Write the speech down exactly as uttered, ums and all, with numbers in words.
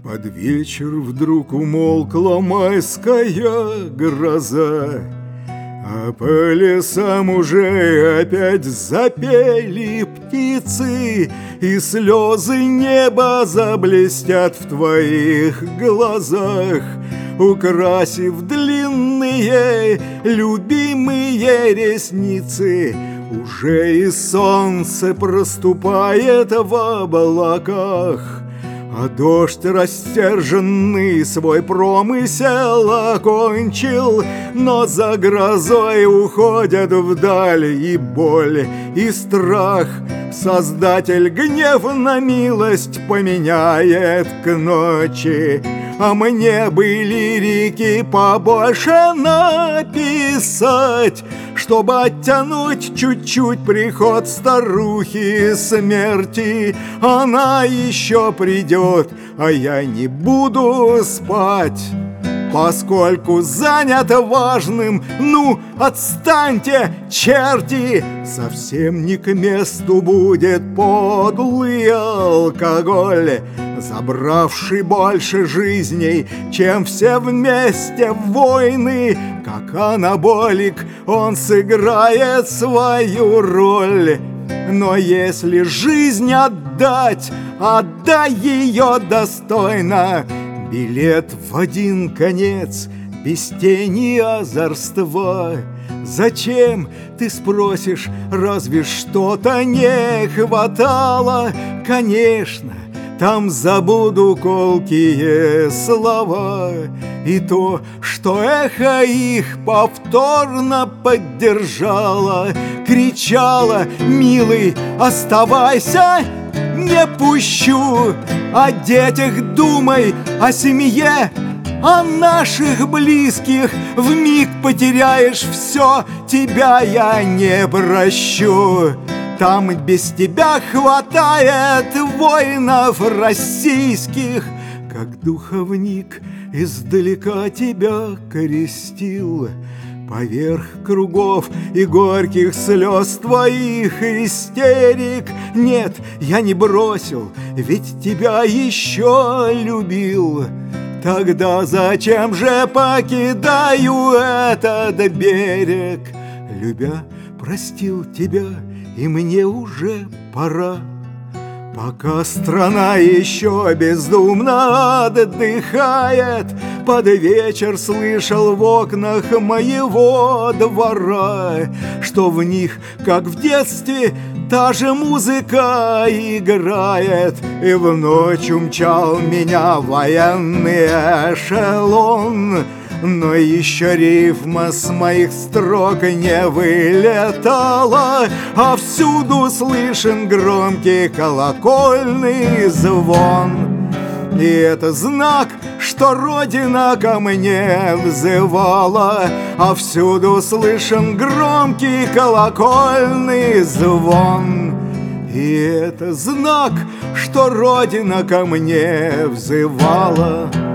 Под вечер вдруг умолкла майская гроза, а по лесам уже опять запели птицы, и слезы неба заблестят в твоих глазах, украсив длинные любимые ресницы. Уже и солнце проступает в облаках, а дождь растерженный свой промысел окончил, но за грозой уходят вдаль и боль, и страх. Создатель гнев на милость поменяет к ночи, а мне бы лирики побольше написать, чтобы оттянуть чуть-чуть приход старухи смерти. Она еще придет, а я не буду спать, поскольку занят важным. Ну, отстаньте, черти! Совсем не к месту будет подлый алкоголь, забравший больше жизней, чем все вместе войны. Как анаболик он сыграет свою роль. Но если жизнь отдать, отдай ее достойно. Билет в один конец, без тени озорства. Зачем, ты спросишь, разве что-то не хватало? Конечно, там забуду колкие слова и то, что эхо их повторно поддержало, кричало: «Милый, оставайся, не пущу! О детях думай, о семье, о наших близких. Вмиг потеряешь все, тебя я не прощу. Там без тебя хватает воинов российских». Как духовник издалека тебя крестил, поверх кругов и горьких слез твоих истерик. Нет, я не бросил, ведь тебя еще любил. Тогда зачем же покидаю этот берег? Любя, простил тебя, и мне уже пора. Пока страна еще бездумно отдыхает, под вечер слышал в окнах моего двора, что в них, как в детстве, та же музыка играет. И в ночь умчал меня военный эшелон, но еще рифма с моих строк не вылетала, а всюду слышен громкий колокольный звон. И это знак, что Родина ко мне взывала, а всюду слышен громкий колокольный звон. И это знак, что Родина ко мне взывала.